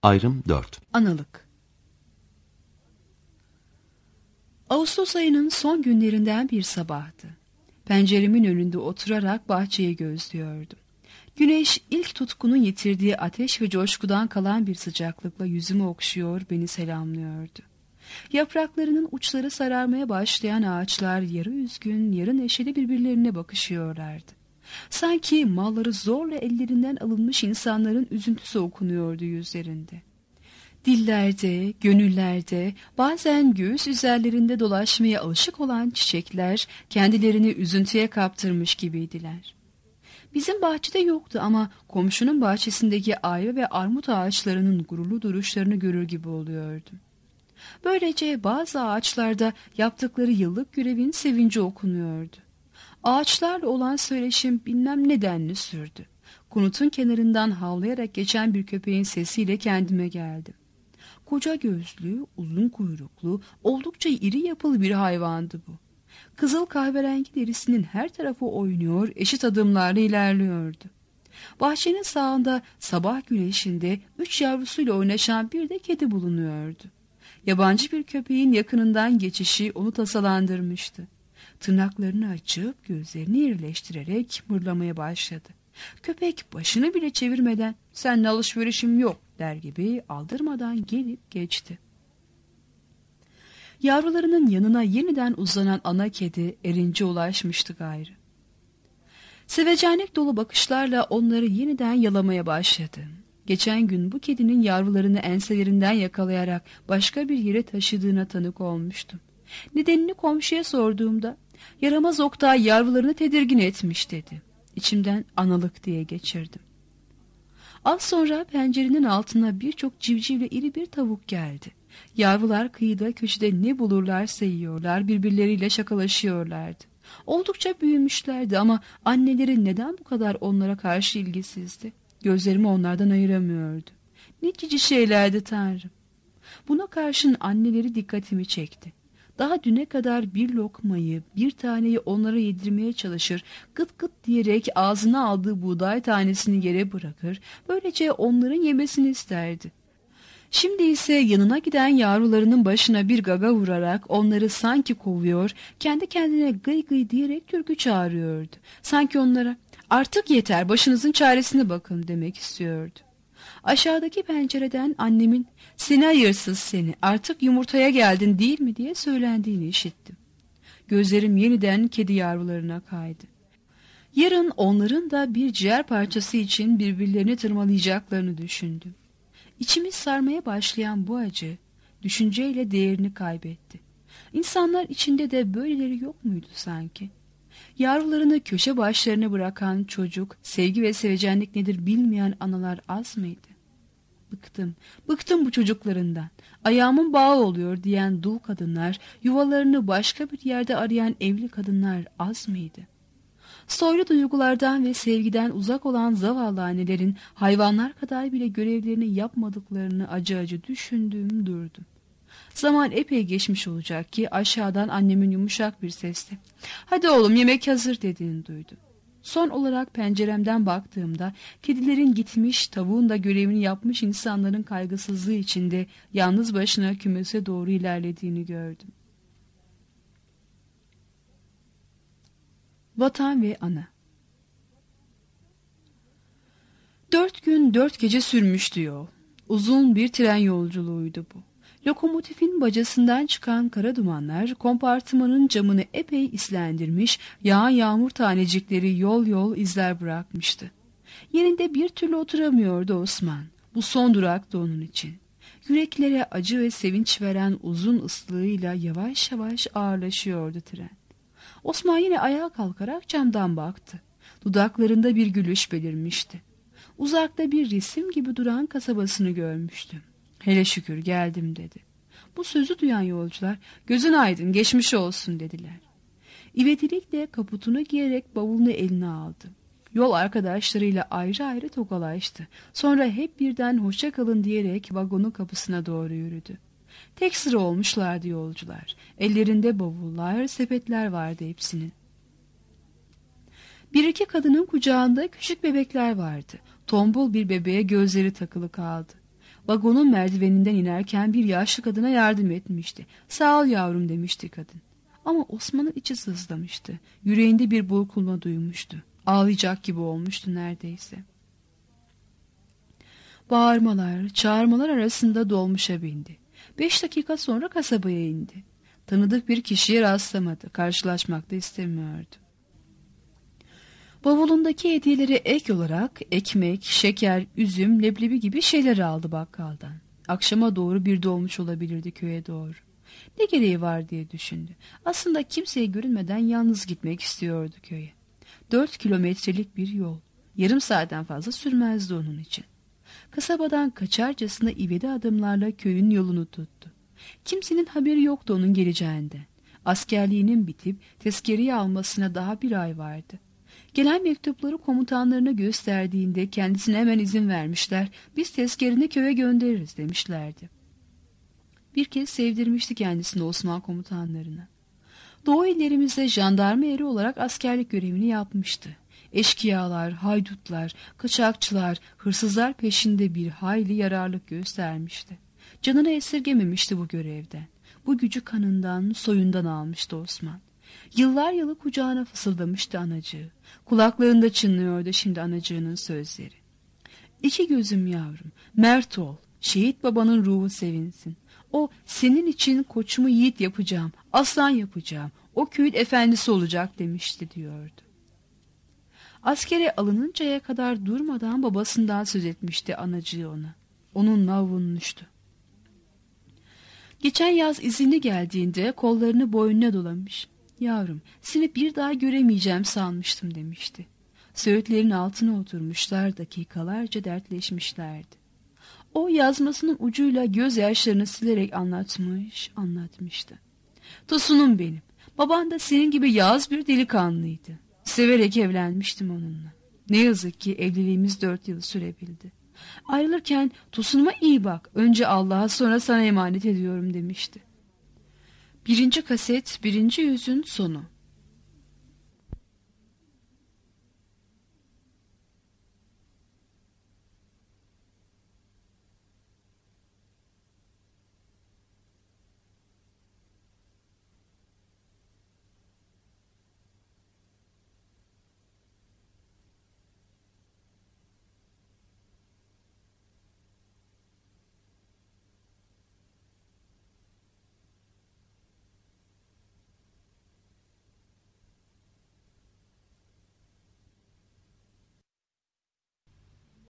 Ayrım 4. Analık. Ağustos ayının son günlerinden bir sabahtı. Penceremin önünde oturarak bahçeyi gözlüyordum. Güneş ilk tutkunun yitirdiği ateş ve coşkudan kalan bir sıcaklıkla yüzümü okşuyor, beni selamlıyordu. Yapraklarının uçları sararmaya başlayan ağaçlar yarı üzgün, yarı neşeli birbirlerine bakışıyorlardı. Sanki malları zorla ellerinden alınmış insanların üzüntüsü okunuyordu yüzlerinde. Dillerde, gönüllerde, bazen göğüs üzerlerinde dolaşmaya alışık olan çiçekler kendilerini üzüntüye kaptırmış gibiydiler. Bizim bahçede yoktu ama komşunun bahçesindeki ayva ve armut ağaçlarının gururlu duruşlarını görür gibi oluyordum. Böylece bazı ağaçlarda yaptıkları yıllık görevin sevinci okunuyordu. Ağaçlarla olan söyleşim bilmem nedenli sürdü. Konutun kenarından havlayarak geçen bir köpeğin sesiyle kendime geldim. Koca gözlü, uzun kuyruklu, oldukça iri yapılı bir hayvandı bu. Kızıl kahverengi derisinin her tarafı oynuyor, eşit adımlarla ilerliyordu. Bahçenin sağında sabah güneşinde 3 yavrusuyla oynaşan bir de kedi bulunuyordu. Yabancı bir köpeğin yakınından geçişi onu tasalandırmıştı. Tırnaklarını açıp gözlerini irileştirerek mırlamaya başladı. Köpek başını bile çevirmeden "Seninle alışverişim yok" der gibi aldırmadan gelip geçti. Yavrularının yanına yeniden uzanan ana kedi erince ulaşmıştı gayrı. Sevecenlik dolu bakışlarla onları yeniden yalamaya başladı. Geçen gün bu kedinin yavrularını enselerinden yakalayarak başka bir yere taşıdığına tanık olmuştum. Nedenini komşuya sorduğumda "Yaramaz Oktay yavrularını tedirgin etmiş" dedi. İçimden analık diye geçirdim. Az sonra pencerenin altına birçok civcivle iri bir tavuk geldi. Yavrular kıyıda köşede ne bulurlarsa yiyorlar, birbirleriyle şakalaşıyorlardı. Oldukça büyümüşlerdi ama anneleri neden bu kadar onlara karşı ilgisizdi? Gözlerimi onlardan ayıramıyordu. Ne cici şeylerdi Tanrım. Buna karşın anneleri dikkatimi çekti. Daha düne kadar bir lokmayı, bir taneyi onlara yedirmeye çalışır, gıt gıt diyerek ağzına aldığı buğday tanesini yere bırakır, böylece onların yemesini isterdi. Şimdi ise yanına giden yavrularının başına bir gaga vurarak onları sanki kovuyor, kendi kendine gıy gıy diyerek türkü çağırıyordu. Sanki onlara "Artık yeter, başınızın çaresine bakın" demek istiyordu. Aşağıdaki pencereden annemin "Seni hayırsız seni, artık yumurtaya geldin değil mi?" diye söylendiğini işittim. Gözlerim yeniden kedi yavrularına kaydı. Yarın onların da bir ciğer parçası için birbirlerini tırmalayacaklarını düşündüm. İçimi sarmaya başlayan bu acı düşünceyle değerini kaybetti. İnsanlar içinde de böyleleri yok muydu sanki? Yavrularını köşe başlarına bırakan çocuk, sevgi ve sevecenlik nedir bilmeyen analar az mıydı? Bıktım bu çocuklarından. Ayağımın bağı oluyor diyen dul kadınlar, yuvalarını başka bir yerde arayan evli kadınlar az mıydı? Soylu duygulardan ve sevgiden uzak olan zavallı annelerin hayvanlar kadar bile görevlerini yapmadıklarını acı acı düşündüm durdum. Zaman epey geçmiş olacak ki aşağıdan annemin yumuşak bir sesle "Hadi oğlum yemek hazır" dediğini duydum. Son olarak penceremden baktığımda kedilerin gitmiş, tavuğun da görevini yapmış insanların kaygısızlığı içinde yalnız başına kümese doğru ilerlediğini gördüm. Vatan ve Ana. 4 gün 4 gece sürmüştü yol. Uzun bir tren yolculuğuydu bu. Lokomotifin bacasından çıkan kara dumanlar kompartımanın camını epey islendirmiş, yağan yağmur tanecikleri yol yol izler bırakmıştı. Yerinde bir türlü oturamıyordu Osman. Bu son duraktı onun için. Yüreklere acı ve sevinç veren uzun ıslığıyla yavaş yavaş ağırlaşıyordu tren. Osman yine ayağa kalkarak camdan baktı. Dudaklarında bir gülüş belirmişti. Uzakta bir resim gibi duran kasabasını görmüştü. "Hele şükür geldim" dedi. Bu sözü duyan yolcular "Gözün aydın, geçmiş olsun" dediler. İvedilikle kaputunu giyerek bavulunu eline aldı. Yol arkadaşlarıyla ayrı ayrı tokalaştı. Sonra hep birden "Hoşça kalın" diyerek vagonun kapısına doğru yürüdü. Tek sıra olmuşlardı yolcular. Ellerinde bavullar, sepetler vardı hepsinin. Bir iki kadının kucağında küçük bebekler vardı. Tombul bir bebeğe gözleri takılı kaldı. Vagonun merdiveninden inerken bir yaşlı kadına yardım etmişti. "Sağ ol yavrum," demişti kadın. Ama Osman'ın içi sızlamıştı. Yüreğinde bir burkulma duymuştu. Ağlayacak gibi olmuştu neredeyse. Bağırmalar, çağırmalar arasında dolmuşa bindi. 5 dakika sonra kasabaya indi. Tanıdık bir kişiye rastlamadı. Karşılaşmak da istemiyordu. Bavulundaki hediyeleri ek olarak ekmek, şeker, üzüm, leblebi gibi şeyler aldı bakkaldan. Akşama doğru bir dolmuş olabilirdi köye doğru. Ne gereği var diye düşündü. Aslında kimseye görünmeden yalnız gitmek istiyordu köye. 4 kilometrelik bir yol. Yarım saatten fazla sürmezdi onun için. Kasabadan kaçarcasına ivedi adımlarla köyün yolunu tuttu. Kimsenin haberi yoktu onun geleceğinden. Askerliğinin bitip tezkereyi almasına daha bir ay vardı. Gelen mektupları komutanlarına gösterdiğinde kendisine hemen izin vermişler. "Biz tezkerini köye göndeririz," demişlerdi. Bir kez sevdirmişti kendisini Osman komutanlarına. Doğu illerimizde jandarma eri olarak askerlik görevini yapmıştı. Eşkıyalar, haydutlar, kaçakçılar, hırsızlar peşinde bir hayli yararlık göstermişti. Canını esirgememişti bu görevden. Bu gücü kanından, soyundan almıştı Osman. Yıllar yılı kucağına fısıldamıştı anacığı. Kulaklarında çınlıyordu şimdi anacığının sözleri. "İki gözüm yavrum, mert ol, şehit babanın ruhu sevinsin. O senin için koçumu yiğit yapacağım, aslan yapacağım, o köyün efendisi olacak," demişti diyordu. Askere alınıncaya kadar durmadan babasından söz etmişti anacığı ona. Onunla avunmuştu. Geçen yaz izinli geldiğinde kollarını boynuna dolamış. "Yavrum, seni bir daha göremeyeceğim sanmıştım," demişti. Söğütlerin altına oturmuşlar, dakikalarca dertleşmişlerdi. O yazmasının ucuyla gözyaşlarını silerek anlatmıştı. "Tosunum benim, baban da senin gibi yağız bir delikanlıydı. Severek evlenmiştim onunla. Ne yazık ki evliliğimiz 4 yıl sürebildi. Ayrılırken Tosunuma iyi bak, önce Allah'a sonra sana emanet ediyorum," demişti. 1. kaset 1. yüzün sonu.